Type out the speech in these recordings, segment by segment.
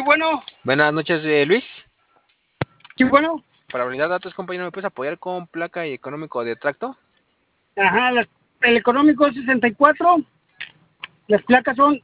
bueno. Buenas noches, Luis. Sí, bueno. Para validar datos, compañero, ¿me puedes apoyar con placa y económico de tracto? Ajá, el económico es 64. Las placas son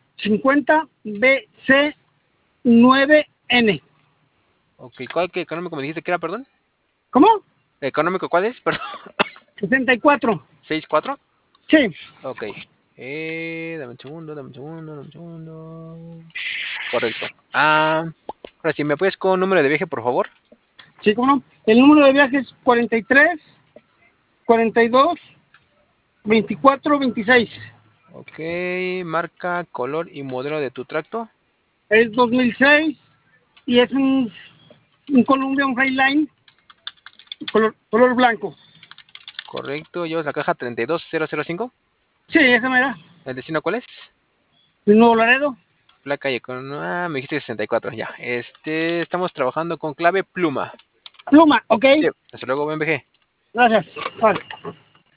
50BC9N. Ok, ¿cuál que económico me dijiste que era, perdón? ¿Cómo? ¿Económico cuál es? Perdón. 64. ¿64? Sí. Ok. Dame un segundo. Correcto. Ahora sí, ¿me puedes con número de viaje, por favor? Sí, ¿cómo no? El número de viaje es 43, 42, 24, 26. Ok, marca, color y modelo de tu tracto. Es 2006 y es un Columbia, un Highline, color blanco. Correcto, llevas la caja 32005. Sí, esa me da. ¿El destino cuál es? El Nuevo Laredo. Placa y con... me dijiste 64, ya. Estamos trabajando con clave pluma. Pluma, ok. Sí, hasta luego, buen VG. Gracias. Vale.